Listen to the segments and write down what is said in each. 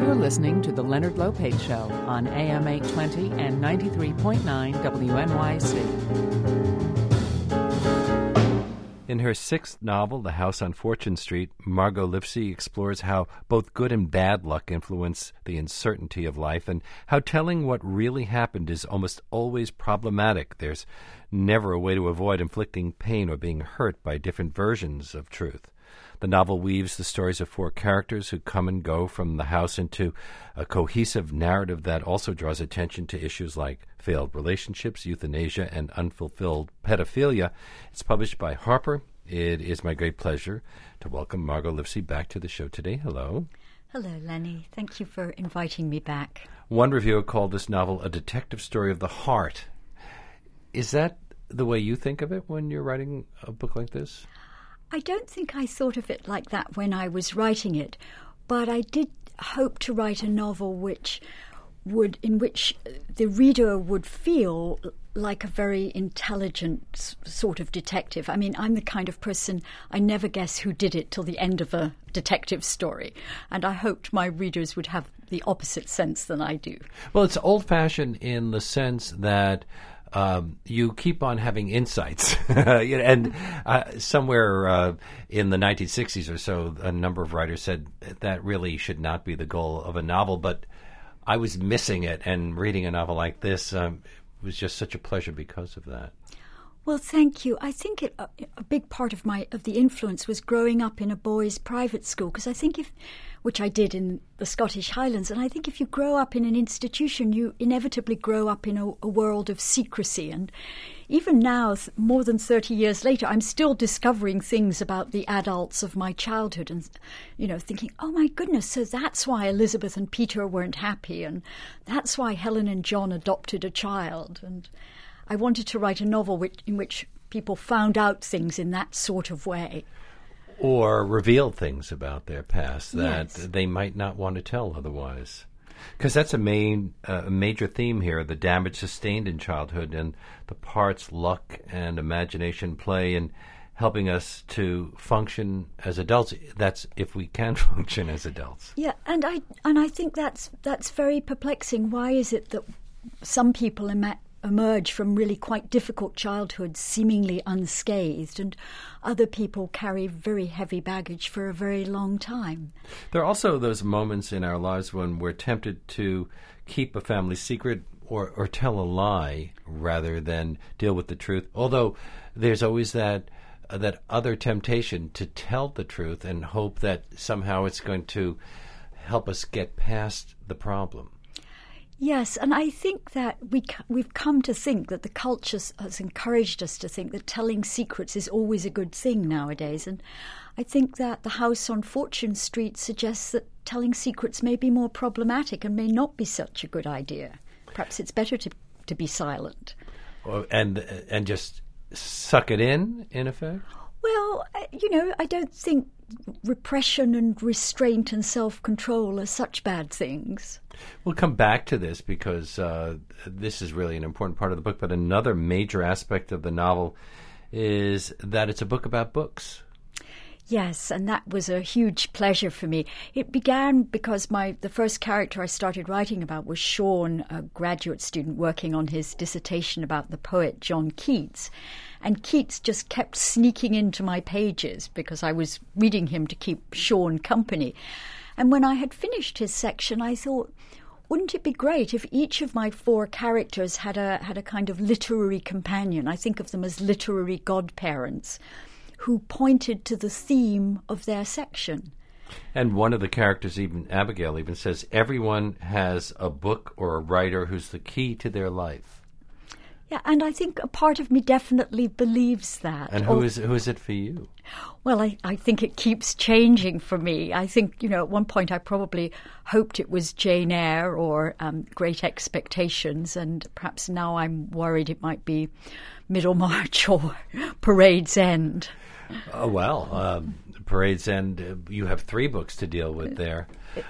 You're listening to The Leonard Lopate Show on AM 820 and 93.9 WNYC. In her sixth novel, The House on Fortune Street, Margot Lifsey explores how both good and bad luck influence the uncertainty of life and how telling what really happened is almost always problematic. There's never a way to avoid inflicting pain or being hurt by different versions of truth. The novel weaves the stories of four characters who come and go from the house into a cohesive narrative that also draws attention to issues like failed relationships, euthanasia, and unfulfilled pedophilia. It's published by Harper. It is my great pleasure to welcome Margot Lifsey back to the show today. Hello. Hello, Lenny. Thank you for inviting me back. One reviewer called this novel a detective story of the heart. Is that the way you think of it when you're writing a book like this? I don't think I thought of it like that when I was writing it, but I did hope to write a novel in which the reader would feel like a very intelligent sort of detective. I mean, I'm the kind of person, I never guess who did it till the end of a detective story, and I hoped my readers would have the opposite sense than I do. Well, it's old-fashioned in the sense that you keep on having insights. And somewhere in the 1960s or so, a number of writers said that really should not be the goal of a novel. But I was missing it, and reading a novel like this was just such a pleasure because of that. Well, thank you. I think a big part of the influence was growing up in a boys' private school, because I think which I did in the Scottish Highlands, and I think if you grow up in an institution, you inevitably grow up in a world of secrecy. And even now, more than 30 years later, I'm still discovering things about the adults of my childhood and, thinking, oh my goodness, so that's why Elizabeth and Peter weren't happy, and that's why Helen and John adopted a child. And I wanted to write a novel in which people found out things in that sort of way. Or revealed things about their past that Yes. they might not want to tell otherwise. Because that's a major theme here, the damage sustained in childhood and the parts luck and imagination play in helping us to function as adults. That's if we can function as adults. Yeah, and I think that's very perplexing. Why is it that some people emerge from really quite difficult childhoods seemingly unscathed, and other people carry very heavy baggage for a very long time? There are also those moments in our lives when we're tempted to keep a family secret or tell a lie rather than deal with the truth, although there's always that other temptation to tell the truth and hope that somehow it's going to help us get past the problem. Yes, and I think that we've come to think that the culture has encouraged us to think that telling secrets is always a good thing nowadays. And I think that The House on Fortune Street suggests that telling secrets may be more problematic and may not be such a good idea. Perhaps it's better to be silent. And just suck it in effect? Well, I don't think repression and restraint and self-control are such bad things. We'll come back to this because this is really an important part of the book, but another major aspect of the novel is that it's a book about books. Yes, and that was a huge pleasure for me. It began because the first character I started writing about was Sean, a graduate student working on his dissertation about the poet John Keats. And Keats just kept sneaking into my pages because I was reading him to keep Sean company. And when I had finished his section, I thought, wouldn't it be great if each of my four characters had a kind of literary companion? I think of them as literary godparents who pointed to the theme of their section. And one of the characters, Abigail, says everyone has a book or a writer who's the key to their life. Yeah, and I think a part of me definitely believes that. And who is it for you? Well, I think it keeps changing for me. I think, at one point I probably hoped it was Jane Eyre or Great Expectations, and perhaps now I'm worried it might be Middlemarch or Parade's End. Oh, well, Parade's End, you have 3 books to deal with there.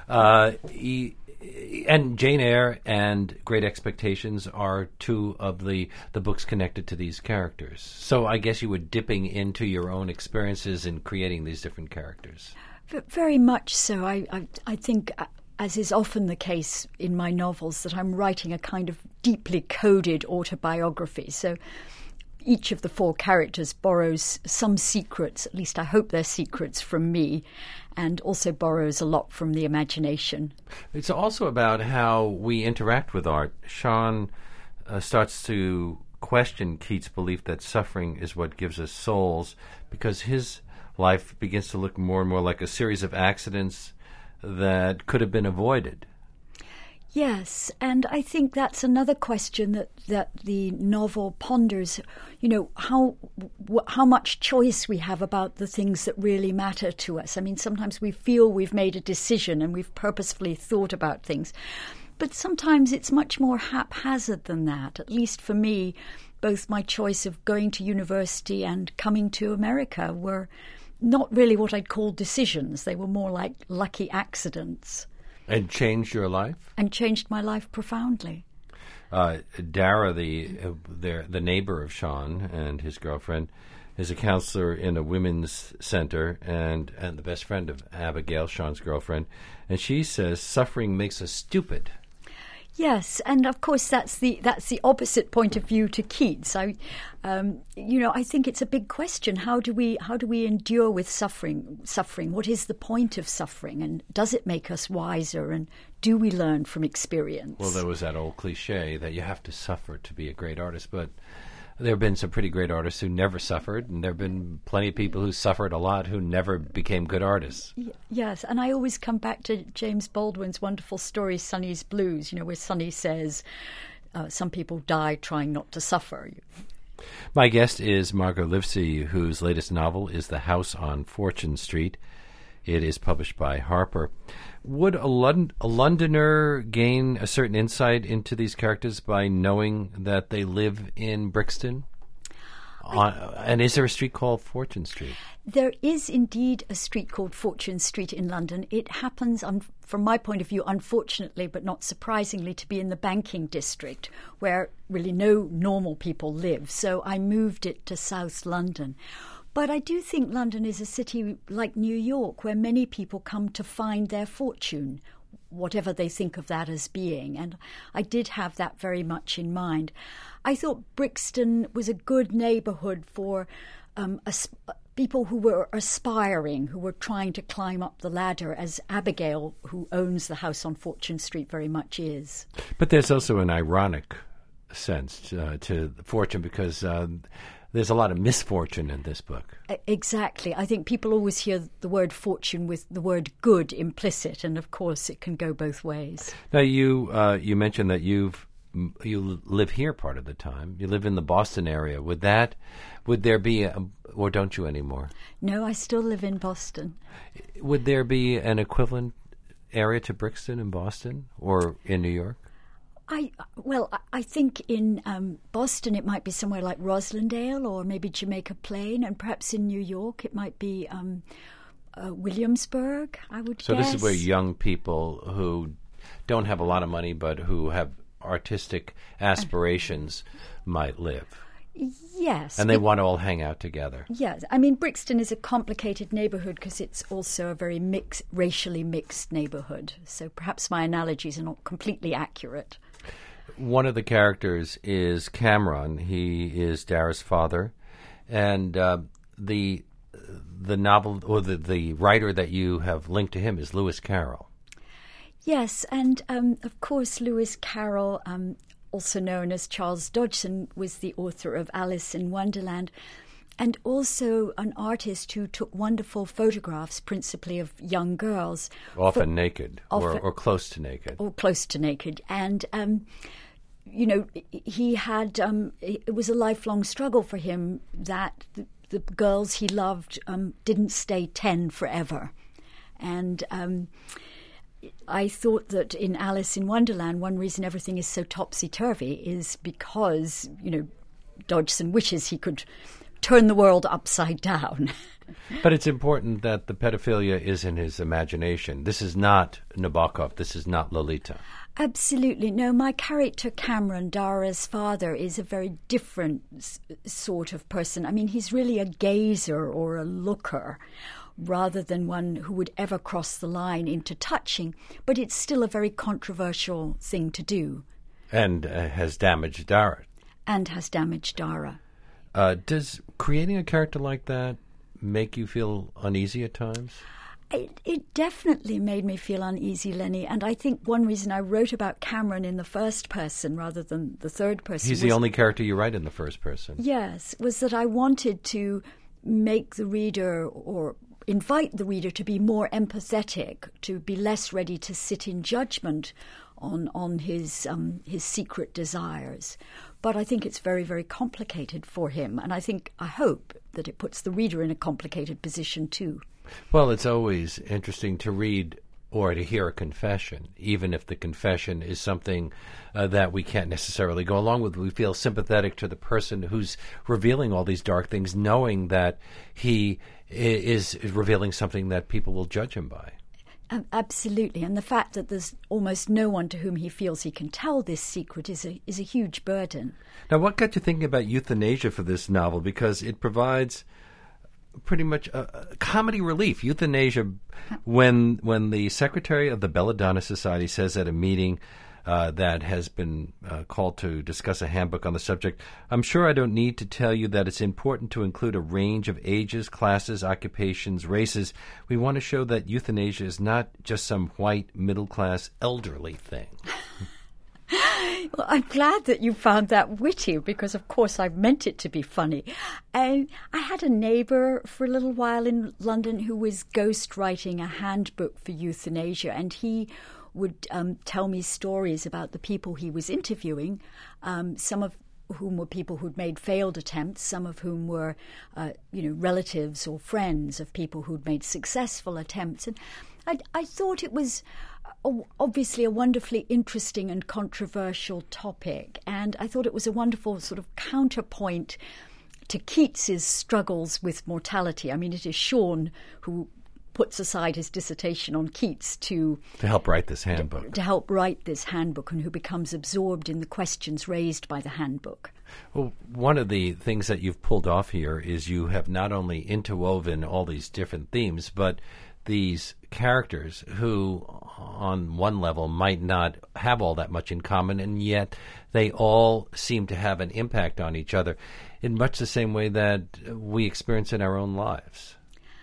And Jane Eyre and Great Expectations are 2 of the books connected to these characters. So I guess you were dipping into your own experiences in creating these different characters. Very much so. I think as is often the case in my novels, that I'm writing a kind of deeply coded autobiography. So each of the four characters borrows some secrets, at least I hope they're secrets, from me, and also borrows a lot from the imagination. It's also about how we interact with art. Sean starts to question Keats' belief that suffering is what gives us souls, because his life begins to look more and more like a series of accidents that could have been avoided. Yes, and I think that's another question that the novel ponders, how much choice we have about the things that really matter to us. I mean, sometimes we feel we've made a decision and we've purposefully thought about things, but sometimes it's much more haphazard than that. At least for me, both my choice of going to university and coming to America were not really what I'd call decisions. They were more like lucky accidents. And changed your life? And changed my life profoundly. Dara, the neighbor of Sean and his girlfriend, is a counselor in a women's center and the best friend of Abigail, Sean's girlfriend. And she says suffering makes us stupid. Yes, and of course that's the opposite point of view to Keats. I think it's a big question. How do we endure with suffering? What is the point of suffering, and does it make us wiser? And do we learn from experience? Well, there was that old cliche that you have to suffer to be a great artist, but there have been some pretty great artists who never suffered, and there have been plenty of people who suffered a lot who never became good artists. Yes, and I always come back to James Baldwin's wonderful story, Sonny's Blues, where Sonny says, some people die trying not to suffer. My guest is Margot Livesey, whose latest novel is The House on Fortune Street. It is published by Harper. Would a Londoner gain a certain insight into these characters by knowing that they live in Brixton? And is there a street called Fortune Street? There is indeed a street called Fortune Street in London. It happens, from my point of view, unfortunately, but not surprisingly, to be in the banking district, where really no normal people live. So I moved it to South London. But I do think London is a city like New York, where many people come to find their fortune, whatever they think of that as being. And I did have that very much in mind. I thought Brixton was a good neighbourhood for people who were aspiring, who were trying to climb up the ladder, as Abigail, who owns the house on Fortune Street, very much is. But there's also an ironic sense to fortune, because there's a lot of misfortune in this book. Exactly. I think people always hear the word fortune with the word good implicit, and of course it can go both ways. Now, you mentioned that you live here part of the time. You live in the Boston area. Would there be, or don't you anymore? No, I still live in Boston. Would there be an equivalent area to Brixton in Boston or in New York? I think in Boston it might be somewhere like Roslindale or maybe Jamaica Plain, and perhaps in New York it might be Williamsburg, I would guess. So this is where young people who don't have a lot of money but who have artistic aspirations might live. Yes. And they want to all hang out together. Yes. I mean, Brixton is a complicated neighbourhood because it's also a very racially mixed neighbourhood. So perhaps my analogies are not completely accurate. One of the characters is Cameron. He is Dara's father. And the novel, or the writer that you have linked to him is Lewis Carroll. Yes, and of course Lewis Carroll, also known as Charles Dodgson, was the author of Alice in Wonderland, and also an artist who took wonderful photographs, principally of young girls. Often naked, or close to naked. Or close to naked. And, he had, it was a lifelong struggle for him that the girls he loved didn't stay 10 forever. And I thought that in Alice in Wonderland, one reason everything is so topsy-turvy is because, Dodgson wishes he could turn the world upside down. But it's important that the pedophilia is in his imagination. This is not Nabokov. This is not Lolita. Absolutely. No, my character Cameron, Dara's father, is a very different sort of person. I mean, he's really a gazer or a looker, rather than one who would ever cross the line into touching, but it's still a very controversial thing to do. And has damaged Dara. And has damaged Dara. Does creating a character like that make you feel uneasy at times? It definitely made me feel uneasy, Lenny, and I think one reason I wrote about Cameron in the first person rather than the third person. He's the only character you write in the first person. Yes, was that I wanted to make the reader or invite the reader to be more empathetic, to be less ready to sit in judgment on his secret desires. But I think it's very, very complicated for him, and I hope that it puts the reader in a complicated position too. Well, it's always interesting to read or to hear a confession, even if the confession is something that we can't necessarily go along with. We feel sympathetic to the person who's revealing all these dark things, knowing that he is revealing something that people will judge him by. Absolutely, and the fact that there's almost no one to whom he feels he can tell this secret is a huge burden. Now, what got you thinking about euthanasia for this novel? Because it provides pretty much a comedy relief. Euthanasia, when the secretary of the Belladonna Society says at a meeting that has been called to discuss a handbook on the subject, I'm sure I don't need to tell you that it's important to include a range of ages, classes, occupations, races. We want to show that euthanasia is not just some white, middle-class, elderly thing. Well, I'm glad that you found that witty because, of course, I meant it to be funny. I had a neighbour for a little while in London who was ghostwriting a handbook for euthanasia, and he would tell me stories about the people he was interviewing, some of whom were people who'd made failed attempts, some of whom were, relatives or friends of people who'd made successful attempts. And I thought it was obviously a wonderfully interesting and controversial topic, and I thought it was a wonderful sort of counterpoint to Keats's struggles with mortality. I mean, it is Sean who puts aside his dissertation on Keats to help write this handbook. To help write this handbook, and who becomes absorbed in the questions raised by the handbook. Well, one of the things that you've pulled off here is you have not only interwoven all these different themes, but these characters who, on one level, might not have all that much in common, and yet they all seem to have an impact on each other in much the same way that we experience in our own lives.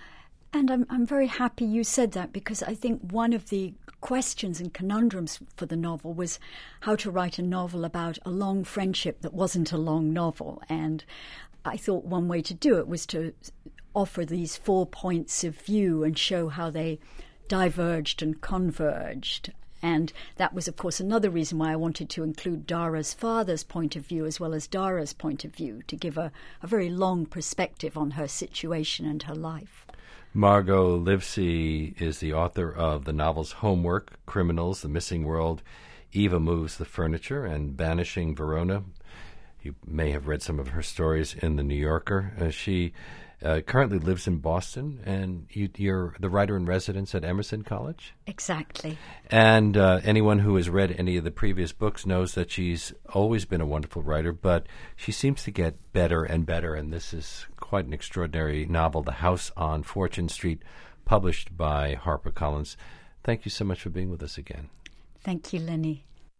And I'm very happy you said that, because I think one of the questions and conundrums for the novel was how to write a novel about a long friendship that wasn't a long novel. And I thought one way to do it was to offer these 4 points of view and show how they diverged and converged. And that was, of course, another reason why I wanted to include Dara's father's point of view as well as Dara's point of view, to give a very long perspective on her situation and her life. Margot Livesey is the author of the novels Homework, Criminals, The Missing World, Eva Moves the Furniture, and Banishing Verona. You may have read some of her stories in The New Yorker. She currently lives in Boston, and you're the writer-in-residence at Emerson College? Exactly. And anyone who has read any of the previous books knows that she's always been a wonderful writer, but she seems to get better and better, and this is quite an extraordinary novel, The House on Fortune Street, published by HarperCollins. Thank you so much for being with us again. Thank you, Lenny.